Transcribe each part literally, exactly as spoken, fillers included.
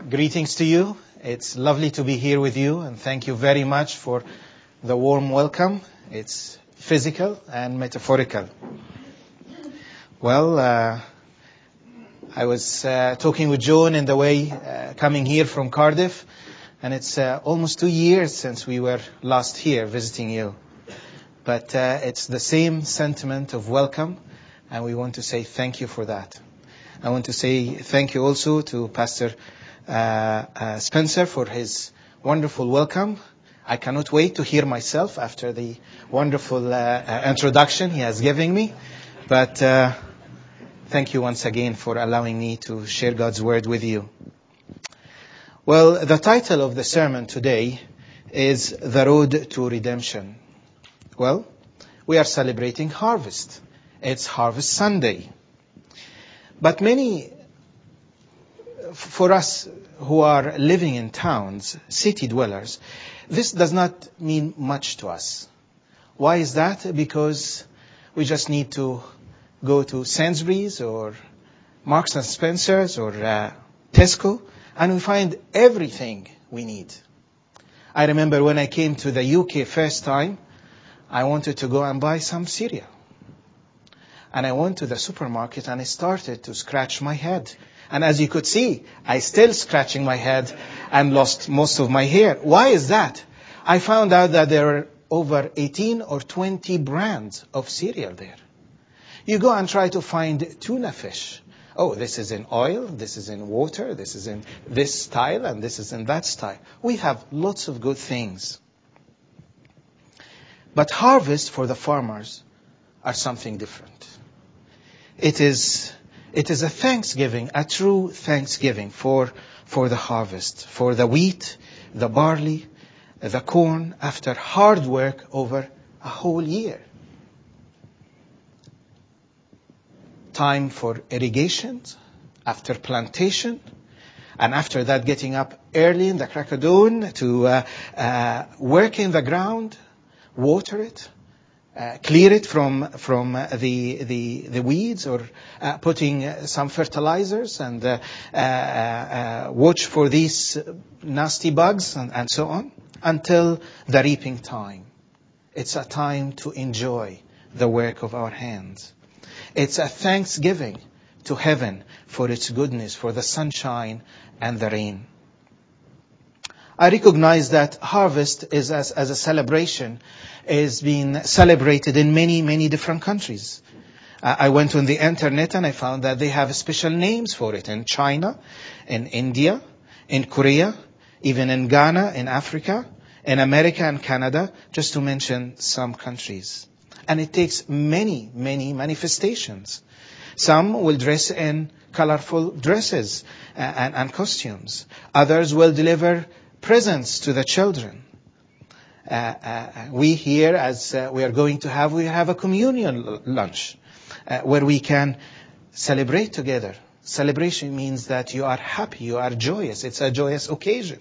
Greetings to you. It's lovely to be here with you, and thank you very much for the warm welcome. It's physical and metaphorical. Well, uh, I was uh, talking with Joan in the way uh, coming here from Cardiff, and it's uh, almost two years since we were last here visiting you. But uh, it's the same sentiment of welcome, and we want to say thank you for that. I want to say thank you also to Pastor uh, uh, Spencer for his wonderful welcome. I cannot wait to hear myself after the wonderful uh, uh, introduction he has given me. But uh, thank you once again for allowing me to share God's word with you. Well, the title of the sermon today is The Road to Redemption. Well, we are celebrating harvest. It's Harvest Sunday. But many, for us who are living in towns, city dwellers, this does not mean much to us. Why is that? Because we just need to go to Sainsbury's or Marks and Spencer's or uh, Tesco, and we find everything we need. I remember when I came to the U K first time, I wanted to go and buy some cereal. And I went to the supermarket and I started to scratch my head. And as you could see, I still scratching my head and lost most of my hair. Why is that? I found out that there are over eighteen or twenty brands of cereal there. You go and try to find tuna fish. Oh, this is in oil, this is in water, this is in this style, and this is in that style. We have lots of good things. But harvest for the farmers are something different. It is, it is a thanksgiving, a true thanksgiving for, for the harvest, for the wheat, the barley, the corn, after hard work over a whole year. Time for irrigation, after plantation, and after that getting up early in the crack of dawn to uh, uh, work in the ground, water it, Uh, clear it from from uh, the the the weeds, or uh, putting uh, some fertilizers, and uh, uh, uh, watch for these nasty bugs, and, and so on, until the reaping time. It's a time to enjoy the work of our hands. It's a thanksgiving to heaven for its goodness, for the sunshine and the rain. I recognize that harvest is as, as a celebration is being celebrated in many, many different countries. Uh, I went on the internet and I found that they have special names for it in China, in India, in Korea, even in Ghana, in Africa, in America and Canada, just to mention some countries. And it takes many, many manifestations. Some will dress in colorful dresses and, and costumes. Others will deliver presents to the children. Uh, uh, we here, as uh, we are going to have, we have a communion l- lunch uh, where we can celebrate together. Celebration means that you are happy, you are joyous. It's a joyous occasion.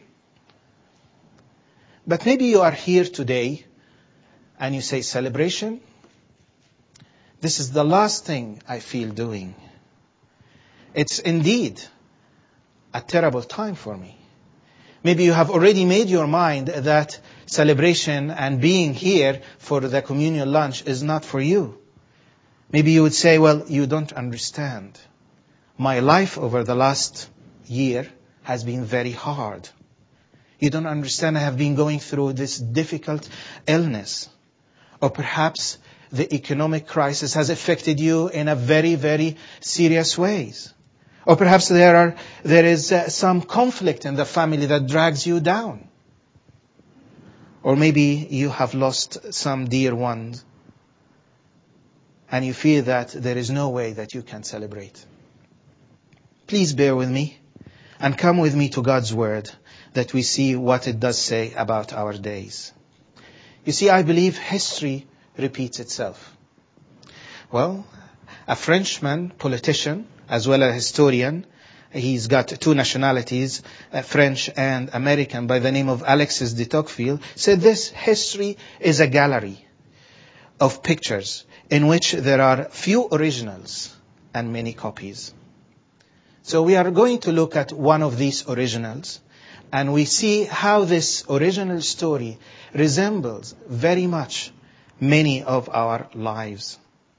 But maybe you are here today and you say, celebration? This is the last thing I feel doing. It's indeed a terrible time for me. Maybe you have already made your mind that celebration and being here for the communion lunch is not for you. Maybe you would say, well, you don't understand. My life over the last year has been very hard. You don't understand. I have been going through this difficult illness. Or perhaps the economic crisis has affected you in a very, very serious ways. Or perhaps there are there is uh, some conflict in the family that drags you down. Or maybe you have lost some dear ones and you feel that there is no way that you can celebrate. Please bear with me and come with me to God's word, that we see what it does say about our days. You see, I believe history repeats itself. Well, a Frenchman, politician, as well as a historian, he's got two nationalities, uh, French and American, by the name of Alexis de Tocqueville, said this: history is a gallery of pictures in which there are few originals and many copies. So we are going to look at one of these originals, and we see how this original story resembles very much many of our lives.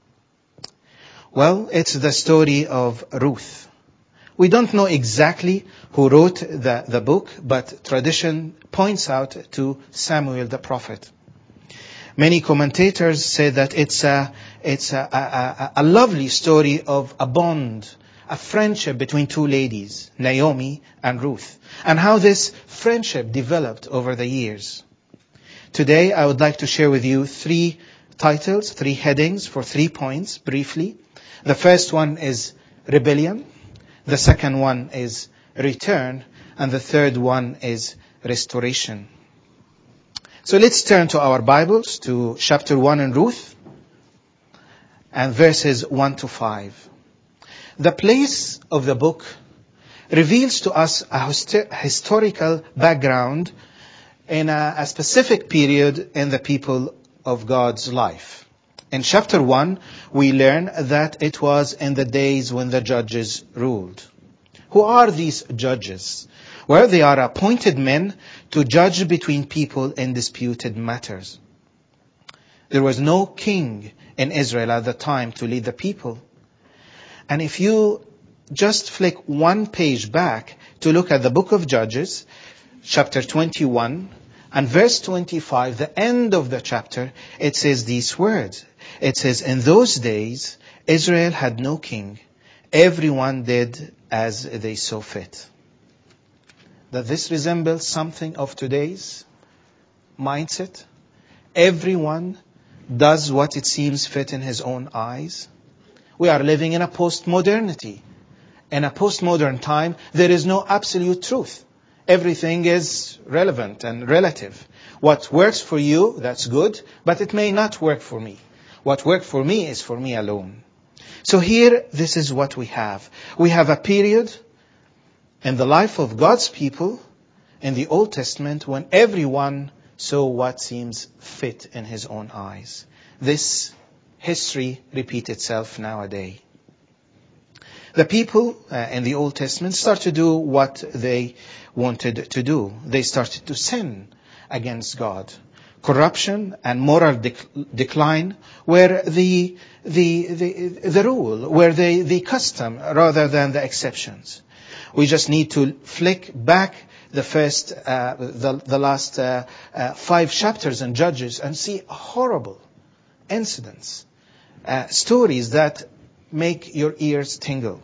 Well, it's the story of Ruth. We don't know exactly who wrote the, the book, but tradition points out to Samuel the prophet. Many commentators say that it's a, it's a, a, a lovely story of a bond, a friendship between two ladies, Naomi and Ruth, and how this friendship developed over the years. Today, I would like to share with you three titles, three headings for three points, briefly. The first one is rebellion. The second one is return. And the third one is restoration. So let's turn to our Bibles, to chapter one in Ruth, and verses one to five. The place of the book reveals to us a histo- historical background in a, a specific period in the people of God's life. In chapter one, we learn that it was in the days when the judges ruled. Who are these judges? Well, they are appointed men to judge between people in disputed matters. There was no king in Israel at the time to lead the people. And if you just flick one page back to look at the book of Judges, chapter twenty-one, and verse twenty-five, the end of the chapter, it says these words. It says, in those days, Israel had no king. Everyone did as they saw fit. That this resembles something of today's mindset. Everyone does what it seems fit in his own eyes. We are living in a post-modernity. In a post-modern time, there is no absolute truth. Everything is relevant and relative. What works for you, that's good, but it may not work for me. What worked for me is for me alone. So here, this is what we have. We have a period in the life of God's people in the Old Testament when everyone saw what seems fit in his own eyes. This history repeats itself nowadays. The people uh, in the Old Testament start to do what they wanted to do. They started to sin against God. Corruption and moral dec- decline were the, the, the, the rule, were the, the custom rather than the exceptions. We just need to flick back the first, uh, the, the last uh, uh, five chapters in Judges and see horrible incidents, uh, stories that make your ears tingle.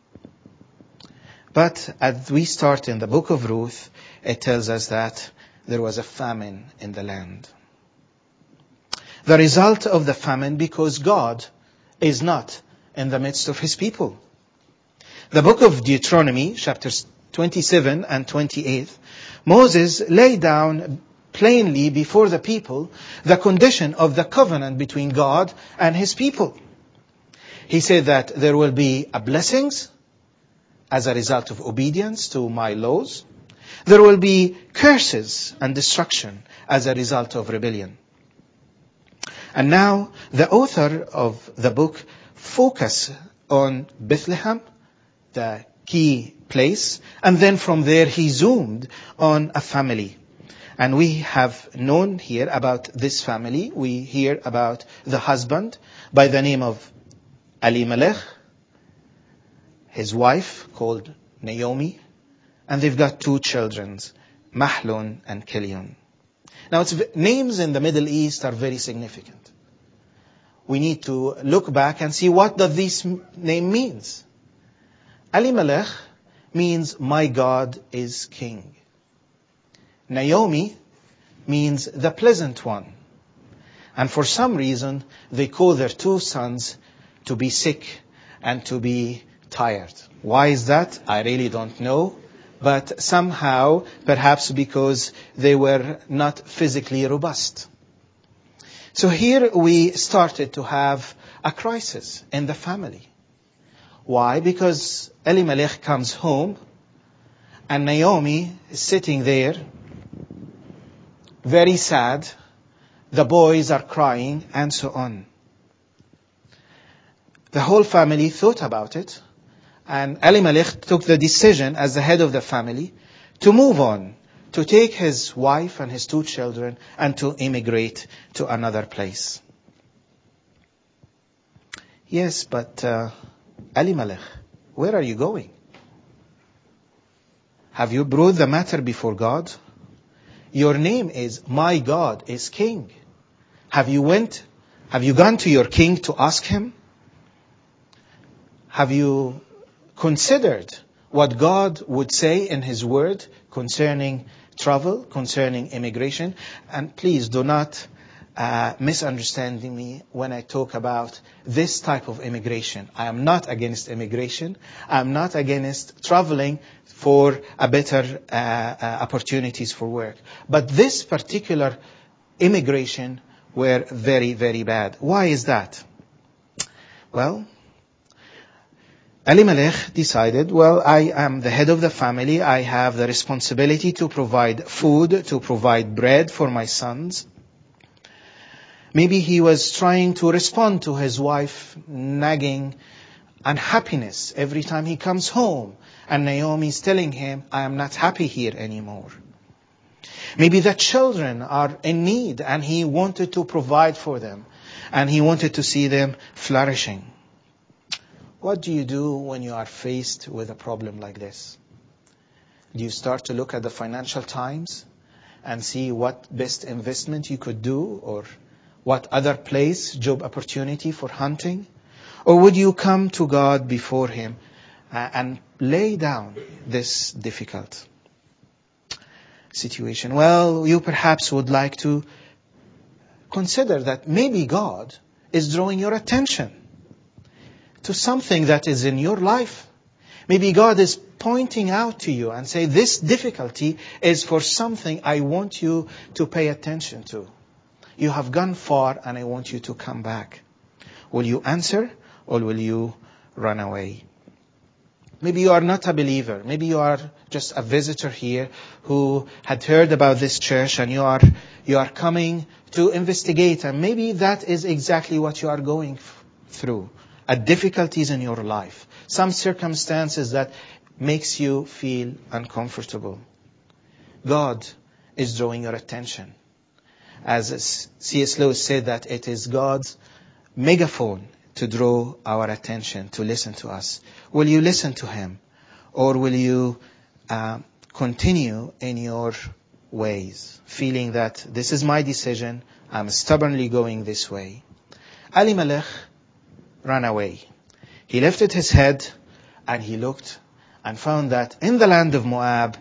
But as we start in the book of Ruth, it tells us that there was a famine in the land. The result of the famine because God is not in the midst of his people. The book of Deuteronomy, chapters twenty-seven and twenty-eight, Moses laid down plainly before the people the condition of the covenant between God and his people. He said that there will be a blessings as a result of obedience to my laws. There will be curses and destruction as a result of rebellion. And now the author of the book focuses on Bethlehem, the key place, and then from there he zoomed on a family. And we have known here about this family. We hear about the husband by the name of Elimelech, his wife called Naomi, and they've got two children, Mahlon and Kilion. Now, it's, names in the Middle East are very significant. We need to look back and see what does this name means. Elimelech means my God is king. Naomi means the pleasant one. And for some reason, they call their two sons to be sick and to be tired. Why is that? I really don't know. But somehow, perhaps because they were not physically robust. So here we started to have a crisis in the family. Why? Because Elimelech comes home and Naomi is sitting there, very sad. The boys are crying and so on. The whole family thought about it And Elimelech took the decision as the head of the family to move on, to take his wife and his two children and to immigrate to another place. Yes, but uh, Elimelech, where are you going? Have you brought the matter before God? Your name is, my God is king. Have you went, have you gone to your king to ask him? Have you considered what God would say in his word concerning travel, concerning immigration? And please do not uh, misunderstand me when I talk about this type of immigration. I am not against immigration. I am not against traveling for a better uh, uh, opportunities for work. But this particular immigration were very, very bad. Why is that? Well, Elimelech decided, well, I am the head of the family. I have the responsibility to provide food, to provide bread for my sons. Maybe he was trying to respond to his wife nagging unhappiness every time he comes home. And Naomi is telling him, I am not happy here anymore. Maybe the children are in need and he wanted to provide for them. And he wanted to see them flourishing. What do you do when you are faced with a problem like this? Do you start to look at the Financial Times and see what best investment you could do or what other place, job opportunity for hunting? Or would you come to God before Him uh, and lay down this difficult situation? Well, you perhaps would like to consider that maybe God is drawing your attention to something that is in your life. Maybe God is pointing out to you and say, this difficulty is for something I want you to pay attention to. You have gone far and I want you to come back. Will you answer or will you run away? Maybe you are not a believer. Maybe you are just a visitor here who had heard about this church and you are you are coming to investigate. And maybe that is exactly what you are going f- through. A difficulties in your life. Some circumstances that makes you feel uncomfortable. God is drawing your attention. As C S Lewis said, that it is God's megaphone to draw our attention, to listen to us. Will you listen to Him? Or will you uh, continue in your ways, feeling that this is my decision, I'm stubbornly going this way? Elimelech ran away. He lifted his head and he looked and found that in the land of Moab,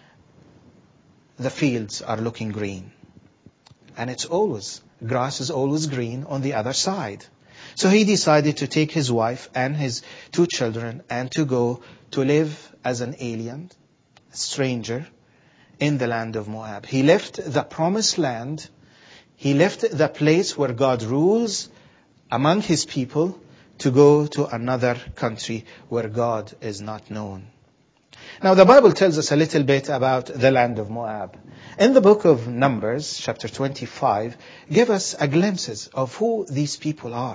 the fields are looking green. And it's always, grass is always green on the other side. So he decided to take his wife and his two children and to go to live as an alien, a stranger, in the land of Moab. He left the promised land. He left the place where God rules among His people to go to another country where God is not known. Now the Bible tells us a little bit about the land of Moab. In the book of Numbers, chapter twenty-five, give us a glimpse of who these people are.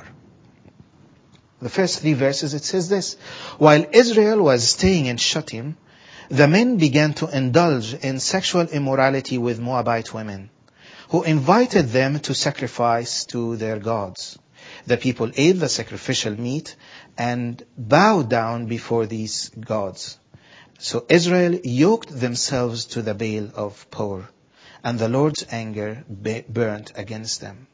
The first three verses, it says this: while Israel was staying in Shittim, the men began to indulge in sexual immorality with Moabite women, who invited them to sacrifice to their gods. The people ate the sacrificial meat and bowed down before these gods. So Israel yoked themselves to the Baal of Peor, and the Lord's anger burnt against them.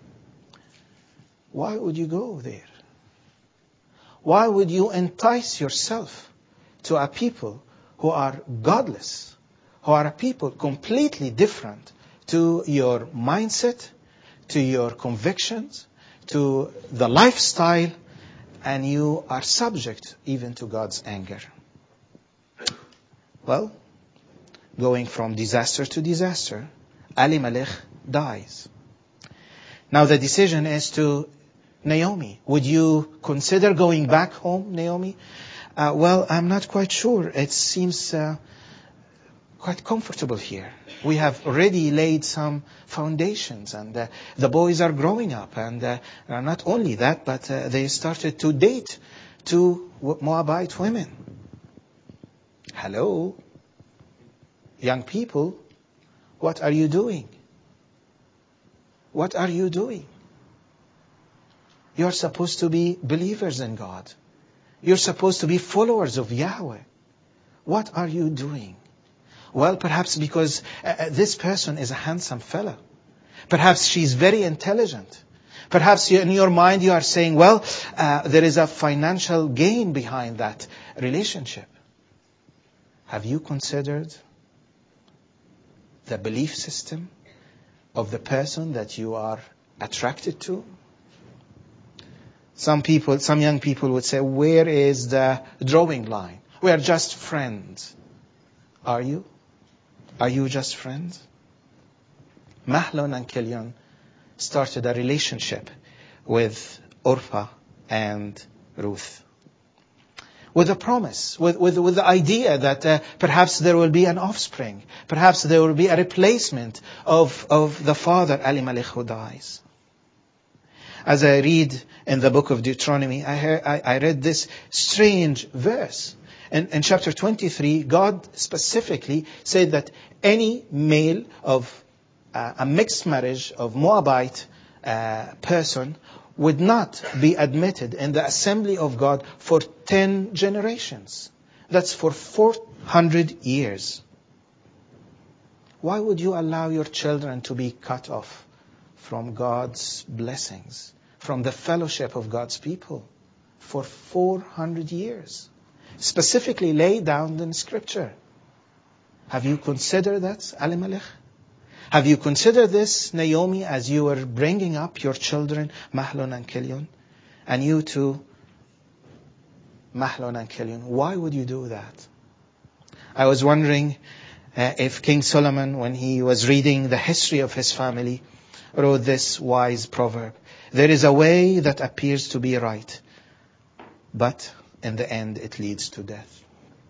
Why would you go there? Why would you entice yourself to a people who are godless, who are a people completely different to your mindset, to your convictions, to the lifestyle, and you are subject even to God's anger? Well, going from disaster to disaster, Elimelech dies. Now the decision is to Naomi. Would you consider going back home, Naomi? Uh, well, I'm not quite sure. It seems uh, quite comfortable here. We have already laid some foundations, and uh, the boys are growing up. And uh, not only that, but uh, they started to date two Moabite women. Hello? Young people, what are you doing? What are you doing? You're supposed to be believers in God. You're supposed to be followers of Yahweh. What are you doing? Well, perhaps because uh, this person is a handsome fellow. Perhaps she's very intelligent. Perhaps you, in your mind you are saying, well, uh, there is a financial gain behind that relationship. Have you considered the belief system of the person that you are attracted to? Some people, some young people would say, where is the drawing line? We are just friends. Are you? Are you just friends? Mahlon and Chilion started a relationship with Orpah and Ruth. With a promise, with, with, with the idea that uh, perhaps there will be an offspring. Perhaps there will be a replacement of, of the father, Elimelech, who dies. As I read in the book of Deuteronomy, I, heard, I, I read this strange verse. In, in chapter twenty-three, God specifically said that any male of uh, a mixed marriage of Moabite uh, person would not be admitted in the assembly of God for ten generations. That's for four hundred years. Why would you allow your children to be cut off from God's blessings, from the fellowship of God's people for four hundred years? Specifically laid down in Scripture. Have you considered that, Elimelech? Have you considered this, Naomi, as you were bringing up your children, Mahlon and Chilion? And you too, Mahlon and Chilion, why would you do that? I was wondering uh, if King Solomon, when he was reading the history of his family, wrote this wise proverb. There is a way that appears to be right, but in the end it leads to death.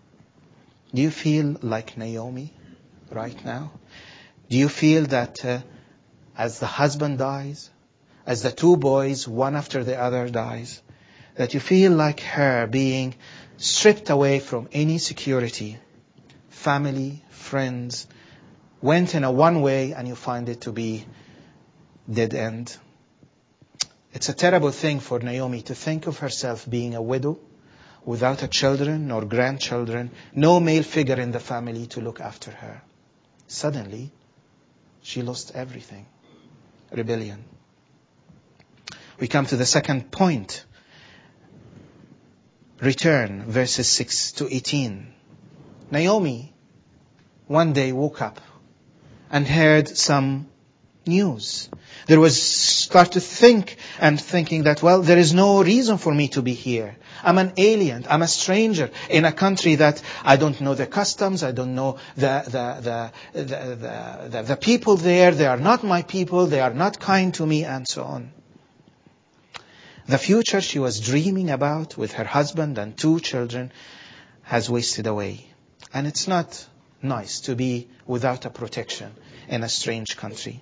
Do you feel like Naomi right now? Do you feel that uh, as the husband dies, as the two boys, one after the other dies, that you feel like her being stripped away from any security, family, friends, went in a one way and you find it to be dead end? It's a terrible thing for Naomi to think of herself being a widow, without a children nor grandchildren, no male figure in the family to look after her. Suddenly, she lost everything. Rebellion. We come to the second point. Return, verses six to eighteen. Naomi one day woke up and heard some news. There was start to think and thinking that, well, there is no reason for me to be here. I'm an alien. I'm a stranger in a country that I don't know the customs. I don't know the the the the, the, the, the people there. They are not my people. They are not kind to me, and so on. The future she was dreaming about with her husband and two children has wasted away. And it's not nice to be without a protection in a strange country.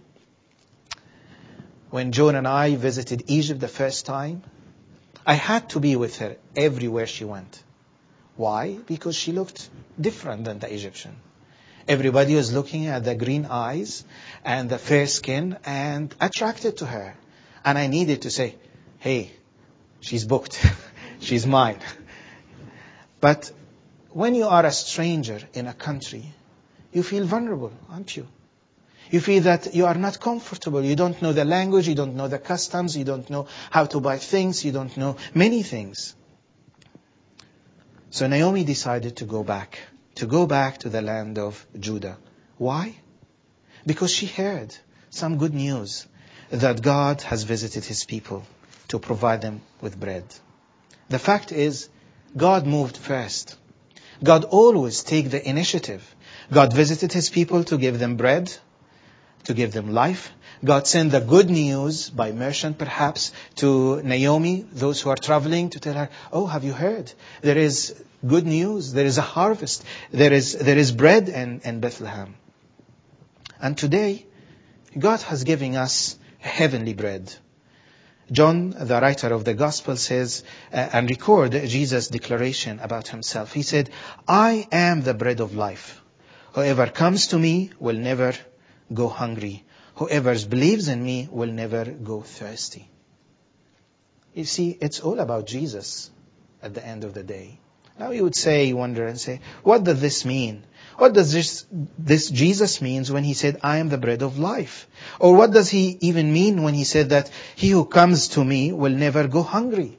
When Joan and I visited Egypt the first time, I had to be with her everywhere she went. Why? Because she looked different than the Egyptian. Everybody was looking at the green eyes and the fair skin and attracted to her. And I needed to say, hey, she's booked. She's mine. But when you are a stranger in a country, you feel vulnerable, aren't you? You feel that you are not comfortable. You don't know the language. You don't know the customs. You don't know how to buy things. You don't know many things. So Naomi decided to go back, to go back to the land of Judah. Why? Because she heard some good news that God has visited His people to provide them with bread. The fact is, God moved first. God always takes the initiative. God visited His people to give them bread, to give them life. God sent the good news by merchant perhaps to Naomi, those who are traveling, to tell her, oh, have you heard? There is good news. There is a harvest. There is there is bread in, in Bethlehem. And today, God has given us heavenly bread. John, the writer of the gospel, says uh, and record Jesus' declaration about himself. He said, I am the bread of life. Whoever comes to me will never go hungry. Whoever believes in me will never go thirsty. You see, it's all about Jesus at the end of the day. Now you would say, you wonder and say, what does this mean? What does this, this Jesus means when he said, I am the bread of life? Or what does he even mean when he said that he who comes to me will never go hungry?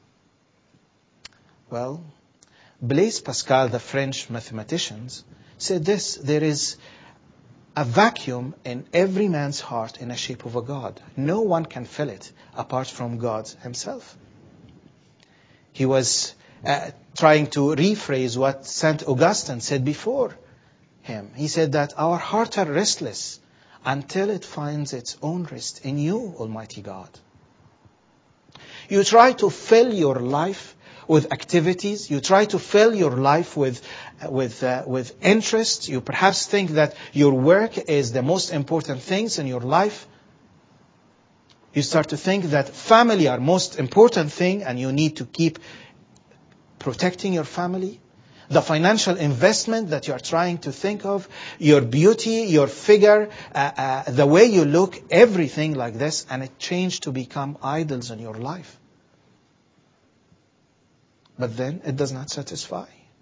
Well, Blaise Pascal, the French mathematician, said this: there is a vacuum in every man's heart in the shape of a God. No one can fill it apart from God himself. He was uh, trying to rephrase what Saint Augustine said before him. He said that our hearts are restless until it finds its own rest in you, Almighty God. You try to fill your life with activities. You try to fill your life with with uh, with interests. You perhaps think that your work is the most important things in your life. You start to think that family are most important thing, and you need to keep protecting your family. The financial investment that you are trying to think of, your beauty, your figure, uh, uh, the way you look, everything like this, and it changed to become idols in your life. But then it does not satisfy.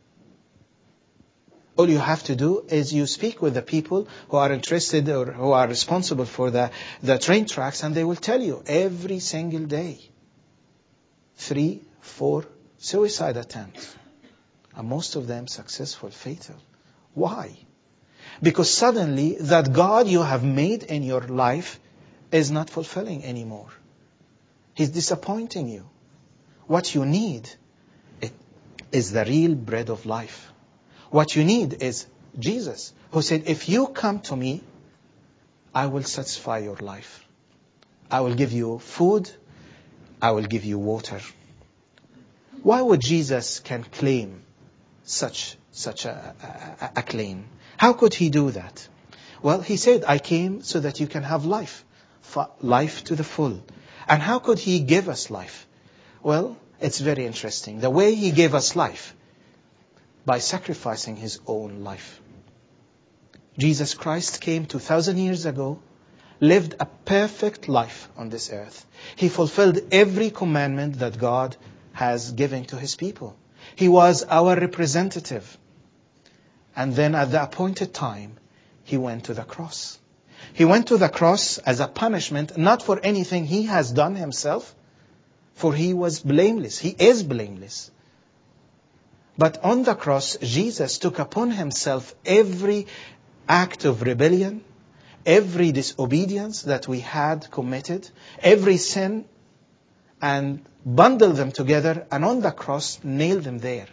All you have to do is you speak with the people who are interested or who are responsible for the, the train tracks, and they will tell you every single day, three, four suicide attempts. And most of them successful, fatal. Why? Because suddenly that God you have made in your life is not fulfilling anymore. He's disappointing you. What you need it is the real bread of life. What you need is Jesus, who said, if you come to me, I will satisfy your life. I will give you food. I will give you water. Why would Jesus can claim such such a, a, a claim? How could he do that? Well, he said, I came so that you can have life, life to the full. And how could he give us life? Well, it's very interesting. The way he gave us life, by sacrificing his own life. Jesus Christ came two thousand years ago, lived a perfect life on this earth. He fulfilled every commandment that God has given to his people. He was our representative. And then at the appointed time, he went to the cross. He went to the cross as a punishment, not for anything he has done himself, for he was blameless. He is blameless. But on the cross, Jesus took upon himself every act of rebellion, every disobedience that we had committed, every sin, and bundled them together, and on the cross nailed them there.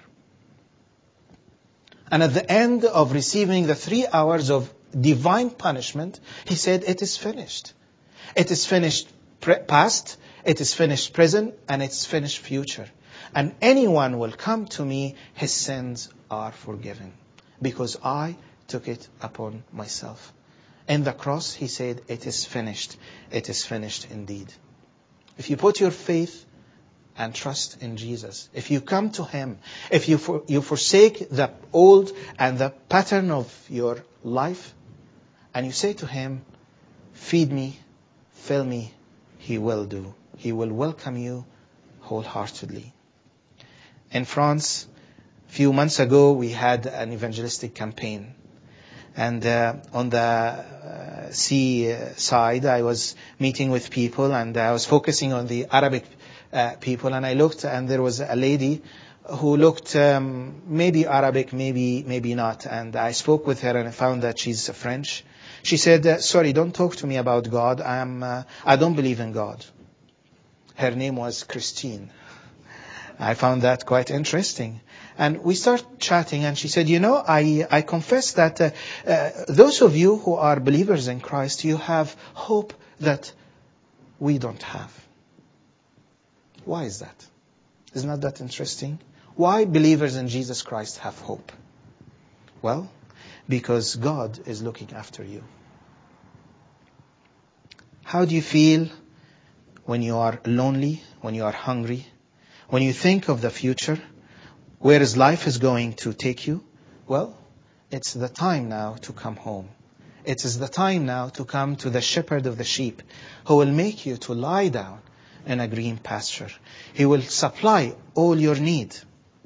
And at the end of receiving the three hours of divine punishment, he said, it is finished. It is finished past, it is finished present, and it's finished future. And anyone will come to me, his sins are forgiven. Because I took it upon myself. In the cross, he said, it is finished. It is finished indeed. If you put your faith and trust in Jesus, if you come to him, if you for, you forsake the old and the pattern of your life, and you say to him, feed me, fill me, he will do. He will welcome you wholeheartedly. In France, a few months ago, we had an evangelistic campaign. And uh, on the uh, sea side, I was meeting with people, and I was focusing on the Arabic uh, people. And I looked, and there was a lady who looked um, maybe Arabic, maybe maybe not. And I spoke with her, and I found that she's French. She said, uh, sorry, don't talk to me about God. I am, uh, I don't believe in God. Her name was Christine. I found that quite interesting. And we started chatting, and she said, you know, I, I confess that uh, uh, those of you who are believers in Christ, you have hope that we don't have. Why is that? Isn't that that interesting? Why believers in Jesus Christ have hope? Well, because God is looking after you. How do you feel when you are lonely, when you are hungry, when you think of the future, where is life is going to take you, well, it's the time now to come home. It is the time now to come to the shepherd of the sheep, who will make you to lie down in a green pasture. He will supply all your need.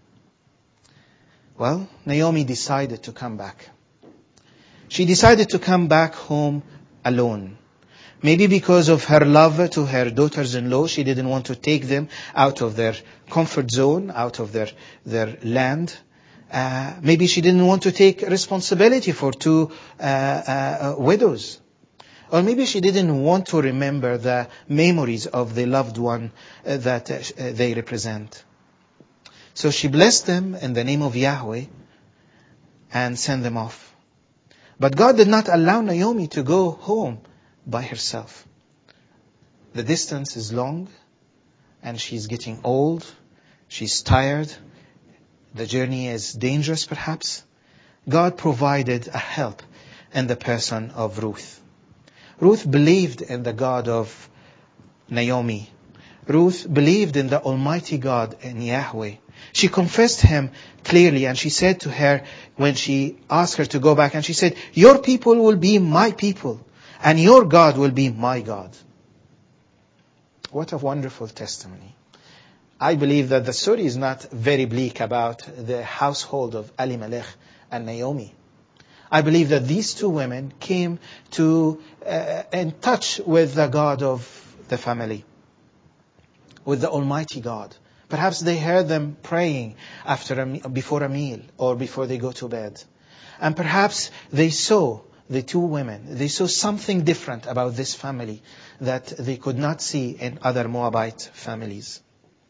Well, Naomi decided to come back. She decided to come back home alone. Maybe because of her love to her daughters-in-law, she didn't want to take them out of their comfort zone, out of their, their land. Uh, maybe she didn't want to take responsibility for two uh, uh, widows. Or maybe she didn't want to remember the memories of the loved one uh, that uh, they represent. So she blessed them in the name of Yahweh and sent them off. But God did not allow Naomi to go home by herself. The distance is long and she's getting old. She's tired. The journey is dangerous perhaps. God provided a help in the person of Ruth. Ruth believed in the God of Naomi. Ruth believed in the Almighty God, in Yahweh. She confessed Him clearly, and she said to her when she asked her to go back, and she said, your people will be my people, and your God will be my God. What a wonderful testimony. I believe that the story is not very bleak about the household of Elimelech and Naomi. I believe that these two women came to uh, in touch with the God of the family, with the Almighty God. Perhaps they heard them praying after a, before a meal or before they go to bed. And perhaps they saw, the two women, they saw something different about this family that they could not see in other Moabite families.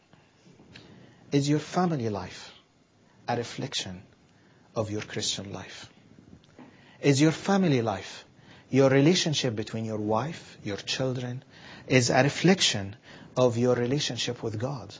Is your family life a reflection of your Christian life? Is your family life, your relationship between your wife, your children, is a reflection of your relationship with God?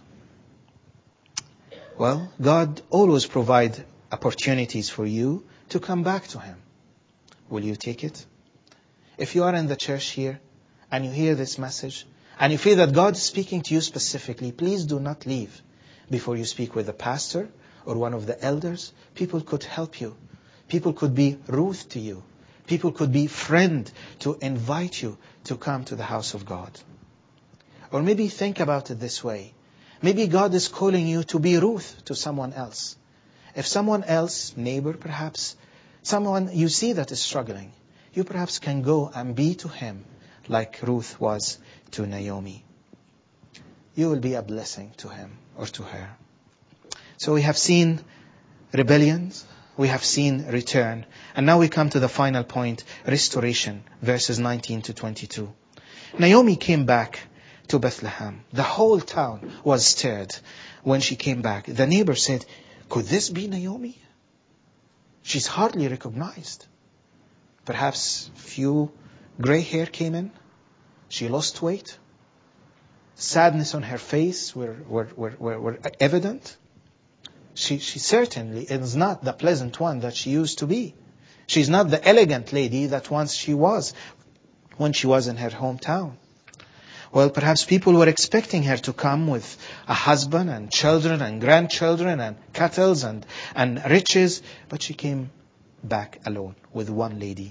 Well, God always provides opportunities for you to come back to Him. Will you take it? If you are in the church here and you hear this message and you feel that God is speaking to you specifically, please do not leave before you speak with the pastor or one of the elders. People could help you. People could be Ruth to you. People could be friend to invite you to come to the house of God. Or maybe think about it this way. Maybe God is calling you to be Ruth to someone else. If someone else, neighbor perhaps, someone you see that is struggling, you perhaps can go and be to him like Ruth was to Naomi. You will be a blessing to him or to her. So we have seen rebellions, we have seen return, and now we come to the final point, restoration, verses nineteen to twenty-two. Naomi came back to Bethlehem. The whole town was stirred when she came back. The neighbor said, could this be Naomi? She's hardly recognized. Perhaps few gray hair came in. She lost weight. Sadness on her face were, were, were, were, were evident. She, she certainly is not the pleasant one that she used to be. She's not the elegant lady that once she was when she was in her hometown. Well, perhaps people were expecting her to come with a husband and children and grandchildren and cattle and, and riches, but she came back alone with one lady.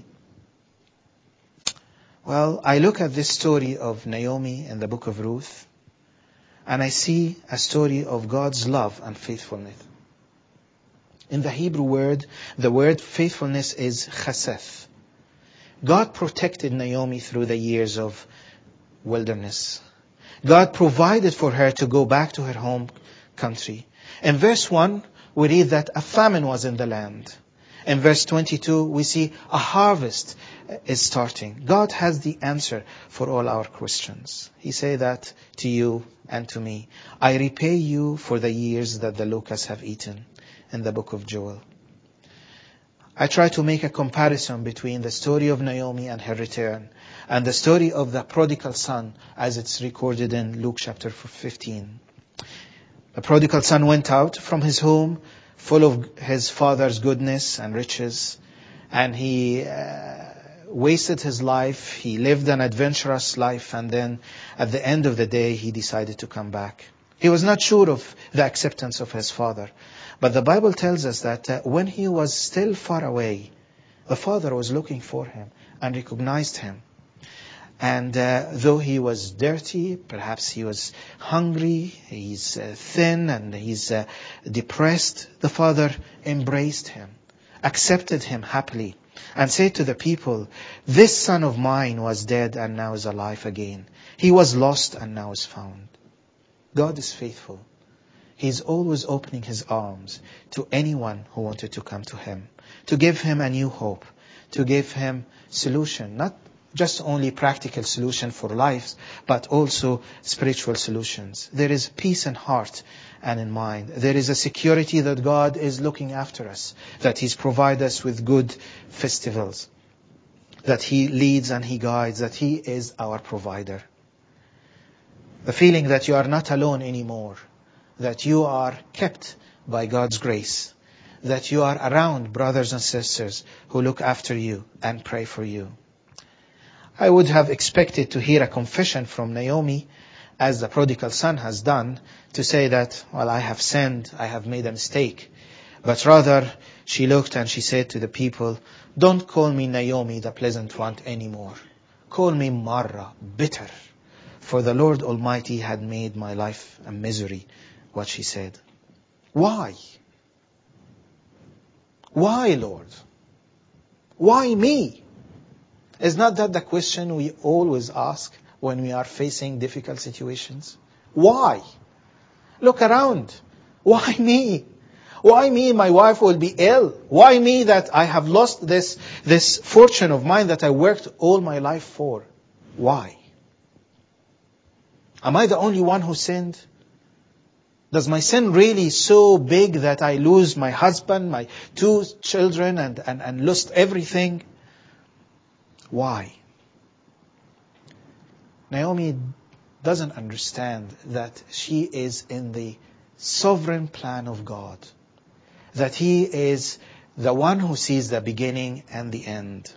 Well, I look at this story of Naomi in the book of Ruth, and I see a story of God's love and faithfulness. In the Hebrew word, the word faithfulness is chesed. God protected Naomi through the years of wilderness. God provided for her to go back to her home country. In verse one, we read that a famine was in the land. In verse twenty-two, we see a harvest is starting. God has the answer for all our questions. He said that to you and to me. I repay you for the years that the locusts have eaten, in the book of Joel. I try to make a comparison between the story of Naomi and her return and the story of the prodigal son as it's recorded in Luke chapter fifteen. The prodigal son went out from his home full of his father's goodness and riches, and he uh, wasted his life. He lived an adventurous life, and then at the end of the day, he decided to come back. He was not sure of the acceptance of his father. But the Bible tells us that uh, when he was still far away, the father was looking for him and recognized him. And uh, though he was dirty, perhaps he was hungry, he's uh, thin and he's uh, depressed, the father embraced him, accepted him happily, and said to the people, "This son of mine was dead and now is alive again. He was lost and now is found." God is faithful. He's always opening his arms to anyone who wanted to come to him, to give him a new hope, to give him solution, not just only practical solution for lives, but also spiritual solutions. There is peace in heart and in mind. There is a security that God is looking after us, that He's provided us with good festivals, that He leads and He guides, that He is our provider. The feeling that you are not alone anymore, that you are kept by God's grace, that you are around brothers and sisters who look after you and pray for you. I would have expected to hear a confession from Naomi, as the prodigal son has done, to say that, well, I have sinned, I have made a mistake. But rather, she looked and she said to the people, "Don't call me Naomi, the pleasant one, anymore. Call me Marah, bitter. For the Lord Almighty had made my life a misery," what she said. Why? Why, Lord? Why me? Is not that the question we always ask when we are facing difficult situations? Why? Look around. Why me? Why me? My wife will be ill. Why me that I have lost this, this fortune of mine that I worked all my life for? Why? Am I the only one who sinned? Does my sin really so big that I lose my husband, my two children, and, and, and lost everything? Why? Naomi doesn't understand that she is in the sovereign plan of God, that He is the one who sees the beginning and the end.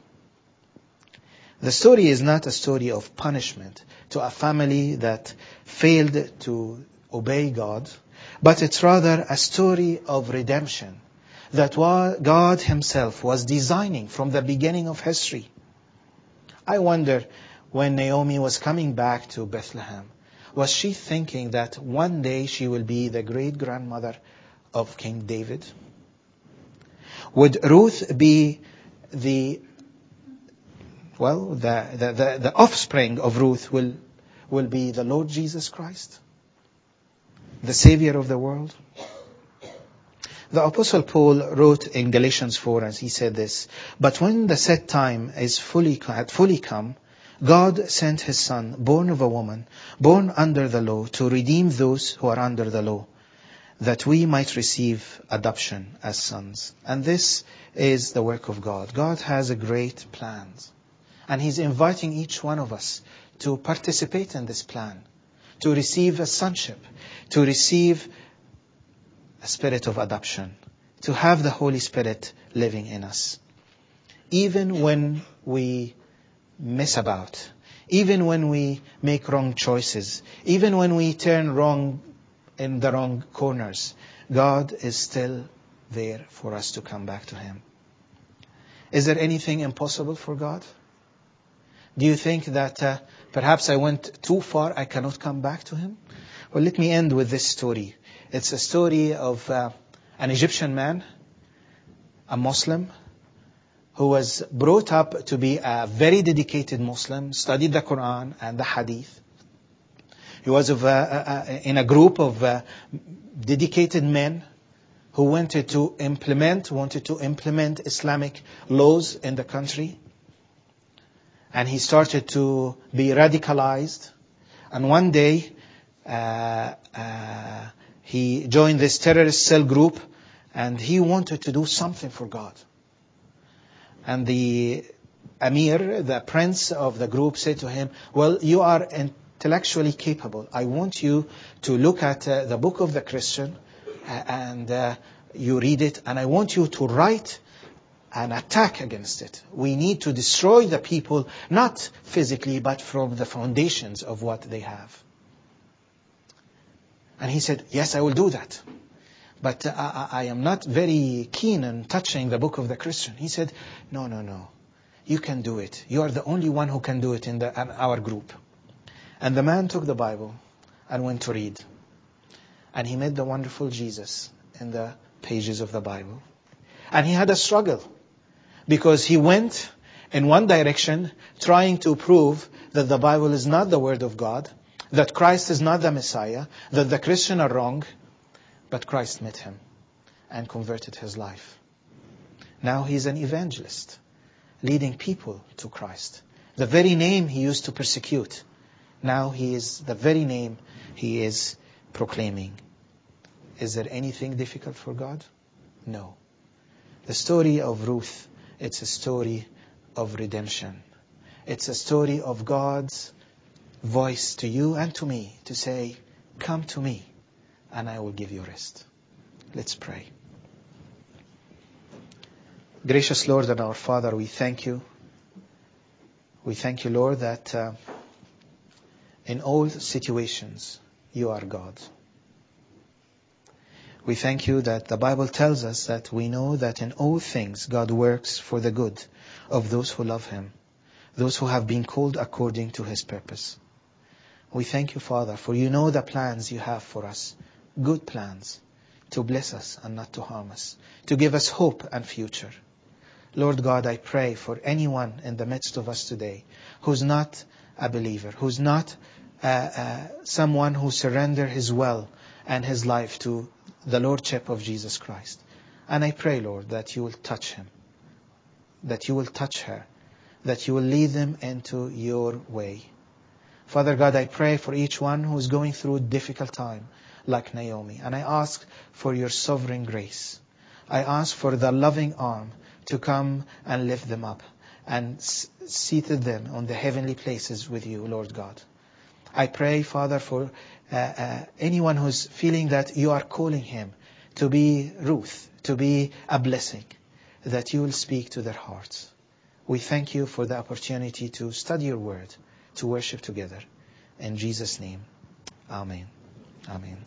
The story is not a story of punishment to a family that failed to obey God, but it's rather a story of redemption that God Himself was designing from the beginning of history. I wonder, when Naomi was coming back to Bethlehem, was she thinking that one day she will be the great-grandmother of King David? Would Ruth be the, well, the, the, the, the offspring of Ruth will, will be the Lord Jesus Christ, the Savior of the world? The Apostle Paul wrote in Galatians four, as he said this, "But when the set time is fully had fully come, God sent His Son, born of a woman, born under the law, to redeem those who are under the law, that we might receive adoption as sons." And this is the work of God. God has a great plan, and He's inviting each one of us to participate in this plan, to receive a sonship, to receive a spirit of adoption, to have the Holy Spirit living in us. Even when we miss about, even when we make wrong choices, even when we turn wrong in the wrong corners, God is still there for us to come back to Him. Is there anything impossible for God? Do you think that uh, perhaps I went too far, I cannot come back to Him? Well, let me end with this story. It's a story of uh, an Egyptian man, a Muslim, who was brought up to be a very dedicated Muslim, studied the Quran and the Hadith. He was of a, a, in a group of uh, dedicated men who wanted to implement, wanted to implement Islamic laws in the country. And he started to be radicalized. And one day, uh, uh, he joined this terrorist cell group, and he wanted to do something for God. And the Amir, the prince of the group, said to him, "Well, you are intellectually capable. I want you to look at uh, the book of the Christian, uh, and uh, you read it, and I want you to write an attack against it. We need to destroy the people, not physically, but from the foundations of what they have. And he said, yes, I will do that. But uh, I, I am not very keen on touching the book of the Christian. He said, no, no, no. You can do it. You are the only one who can do it in, the, in our group. And the man took the Bible and went to read. And he met the wonderful Jesus in the pages of the Bible. And he had a struggle. Because he went in one direction, trying to prove that the Bible is not the Word of God, that Christ is not the Messiah, that the Christians are wrong. But Christ met him and converted his life. Now he's an evangelist, leading people to Christ. The very name he used to persecute, now he is the very name he is proclaiming. Is there anything difficult for God? No. The story of Ruth, it's a story of redemption. It's a story of God's voice to you and to me to say, come to me and I will give you rest. Let's pray. Gracious Lord and our Father, we thank you. We thank you, Lord, that uh, in all situations you are God. We thank you that the Bible tells us that we know that in all things God works for the good of those who love Him, those who have been called according to His purpose. We thank you, Father, for you know the plans you have for us, good plans, to bless us and not to harm us, to give us hope and future. Lord God, I pray for anyone in the midst of us today who's not a believer, who's not uh, uh, someone who surrendered his will and his life to the Lordship of Jesus Christ. And I pray, Lord, that you will touch him, that you will touch her, that you will lead them into your way. Father God, I pray for each one who is going through a difficult time, like Naomi. And I ask for your sovereign grace. I ask for the loving arm to come and lift them up and s- seated them on the heavenly places with you, Lord God. I pray, Father, for uh, uh, anyone who's feeling that you are calling him to be Ruth, to be a blessing, that you will speak to their hearts. We thank you for the opportunity to study your word, to worship together. In Jesus' name, Amen. Amen.